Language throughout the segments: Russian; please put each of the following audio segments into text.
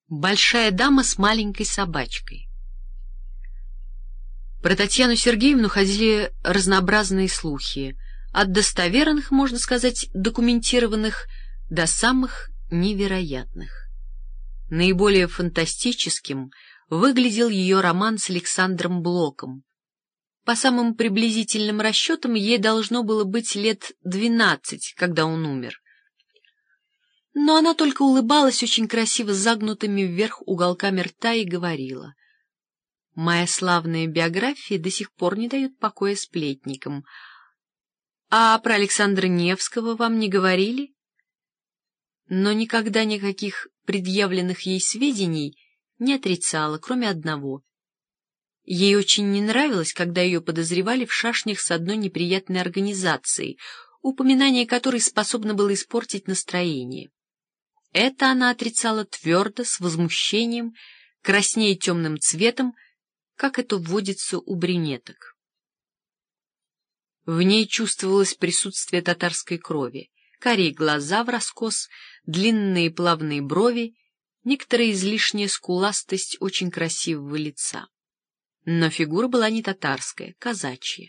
Большая дама с маленькой собачкой. Про Татьяну Сергеевну ходили разнообразные слухи, от достоверных, можно сказать, документированных, до самых невероятных. Наиболее фантастическим выглядел ее роман с Александром Блоком. По самым приблизительным расчетам, ей должно было быть лет 12, когда он умер. Но она только улыбалась очень красиво загнутыми вверх уголками рта и говорила: «Моя славная биография до сих пор не дает покоя сплетникам. А про Александра Невского вам не говорили?» Но никогда никаких предъявленных ей сведений не отрицала, кроме одного. Ей очень не нравилось, когда ее подозревали в шашнях с одной неприятной организацией, упоминание которой способно было испортить настроение. Это она отрицала твердо, с возмущением, краснея темным цветом, как это водится у брюнеток. В ней чувствовалось присутствие татарской крови, карие глаза враскос, длинные плавные брови, некоторая излишняя скуластость очень красивого лица. Но фигура была не татарская, казачья.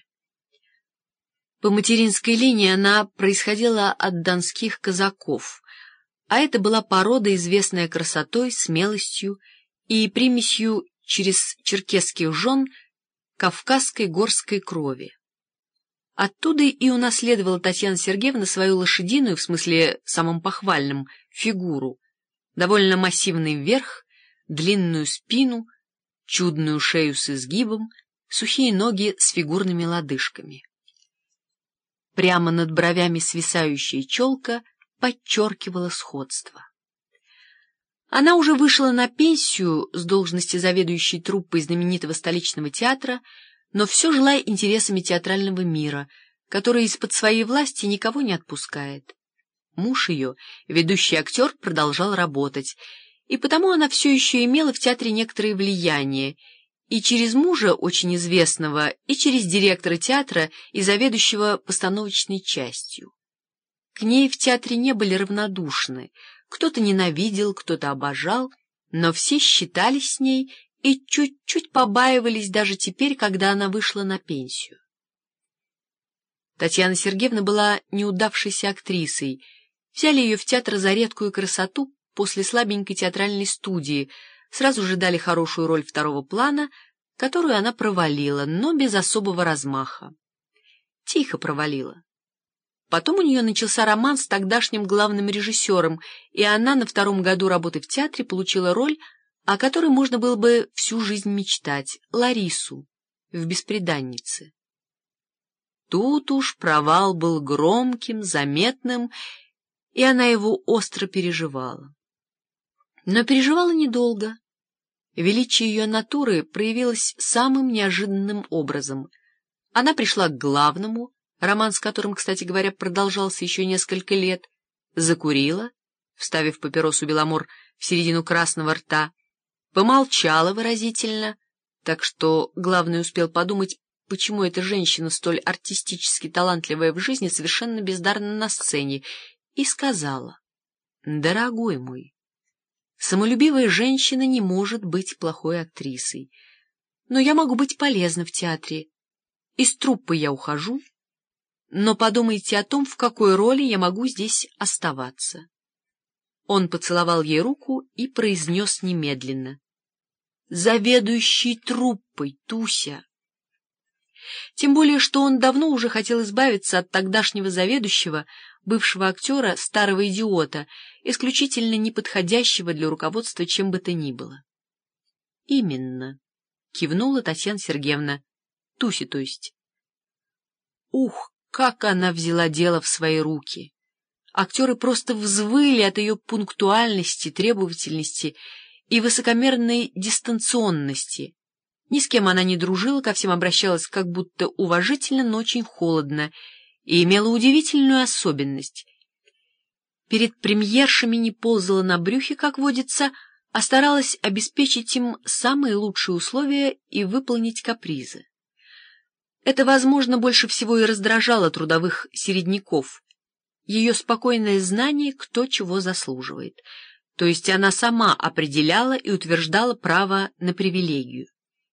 По материнской линии она происходила от донских казаков, а это была порода, известная красотой, смелостью и примесью через черкесских жен кавказской горской крови. Оттуда и унаследовала Татьяна Сергеевна свою лошадиную, в смысле самом похвальном, фигуру, довольно массивный верх, длинную спину, чудную шею с изгибом, сухие ноги с фигурными лодыжками. Прямо над бровями свисающая челка подчеркивала сходство. Она уже вышла на пенсию с должности заведующей труппой знаменитого столичного театра, но все жила интересами театрального мира, который из-под своей власти никого не отпускает. Муж ее, ведущий актер, продолжал работать, и потому она все еще имела в театре некоторое влияние, и через мужа, очень известного, и через директора театра и заведующего постановочной частью. К ней в театре не были равнодушны, кто-то ненавидел, кто-то обожал, но все считались с ней и чуть-чуть побаивались даже теперь, когда она вышла на пенсию. Татьяна Сергеевна была неудавшейся актрисой, взяли ее в театр за редкую красоту после слабенькой театральной студии, сразу же дали хорошую роль второго плана, которую она провалила, но без особого размаха. Тихо провалила. Потом у нее начался роман с тогдашним главным режиссером, и она на втором году работы в театре получила роль, о которой можно было бы всю жизнь мечтать — Ларису в «Бесприданнице». Тут уж провал был громким, заметным, и она его остро переживала. Но переживала недолго. Величие ее натуры проявилось самым неожиданным образом. Она пришла к главному, роман с которым, кстати говоря, продолжался еще несколько лет, закурила, вставив папиросу Беломор в середину красного рта, помолчала выразительно, так что главный успел подумать, почему эта женщина, столь артистически талантливая в жизни, совершенно бездарна на сцене, и сказала: «Дорогой мой, самолюбивая женщина не может быть плохой актрисой, но я могу быть полезна в театре. Из труппы я ухожу, но подумайте о том, в какой роли я могу здесь оставаться». Он поцеловал ей руку и произнес немедленно: «Заведующий труппой, Туся». Тем более, что он давно уже хотел избавиться от тогдашнего заведующего, бывшего актера, старого идиота, исключительно неподходящего для руководства чем бы то ни было. «Именно», — кивнула Татьяна Сергеевна, — «Туси, то есть». Ух, как она взяла дело в свои руки! Актеры просто взвыли от ее пунктуальности, требовательности и высокомерной дистанционности. Ни с кем она не дружила, ко всем обращалась как будто уважительно, но очень холодно, и имела удивительную особенность. Перед премьершами не ползала на брюхе, как водится, а старалась обеспечить им самые лучшие условия и выполнить капризы. Это, возможно, больше всего и раздражало трудовых середняков. Ее спокойное знание, кто чего заслуживает. то есть она сама определяла и утверждала право на привилегию.